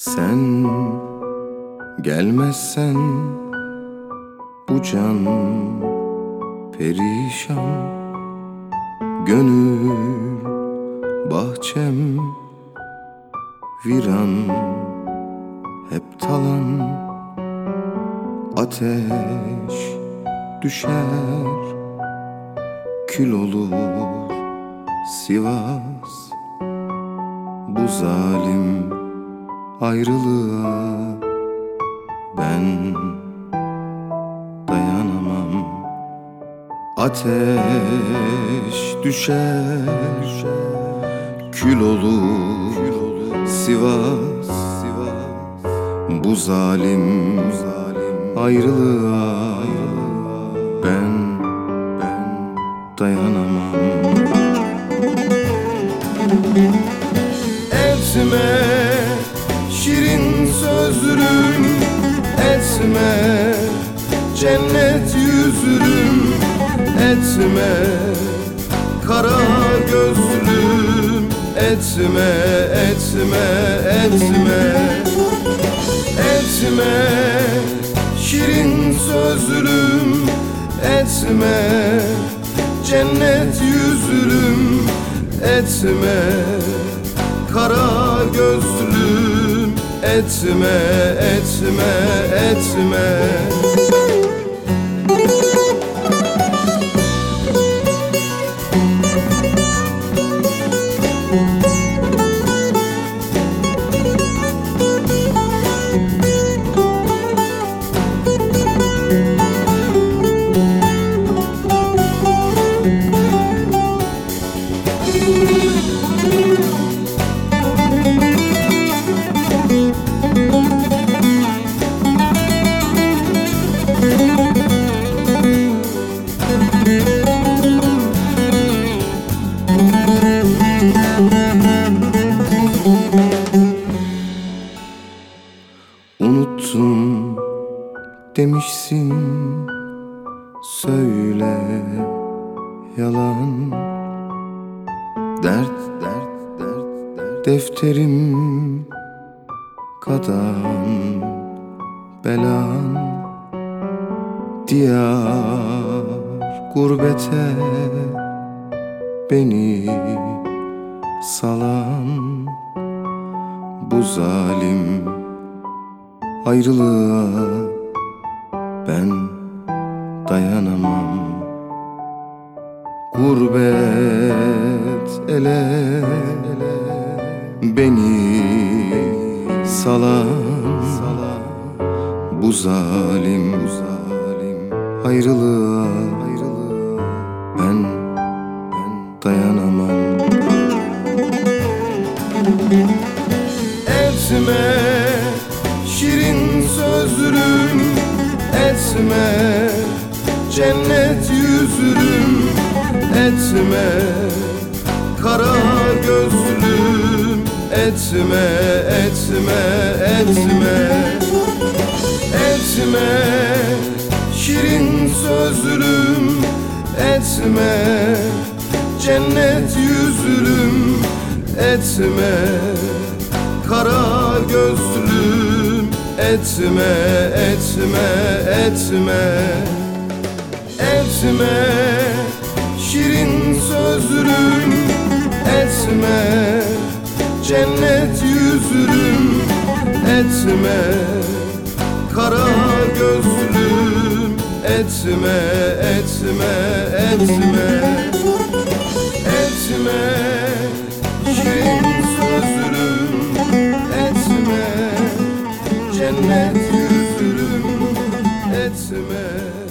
Sen gelmezsen bu can perişan, gönül bahçem viran, hep talan. Ateş düşer, kül olur Sivas. Bu zalim ayrılığa ben dayanamam. Ateş düşer, kül olur Sivas. Bu zalim ayrılığa ben dayanamam. Etme şirin sözlüm, etme cennet yüzlüm, etme kara gözlüm, etme, etme, etme. Etme şirin sözlüm, etme cennet yüzlüm, etme kara gözlüm, etme, etme, etme. Unuttum demişsin, söyle yalan. Dert defterim kadan belan. Diyar gurbete beni salan. Bu zalim ayrılığa ben dayanamam. Gurbet ele beni salan. Bu zalim ayrılığa ben dayanamam. Etme şirin sözlüm, etme cennet yüzlüm, etme kara gözlüm, etme, etme, etme. Etme şirin sözlüm, etme cennet yüzlüm, etme kara gözlüm, etme, etme, etme. Etme şirin sözlüm, etme cennet yüzlüm, etme kara gözlüm, etme, etme, etme. Etme şirin sözlüm, etme cennet yüzlüm, etme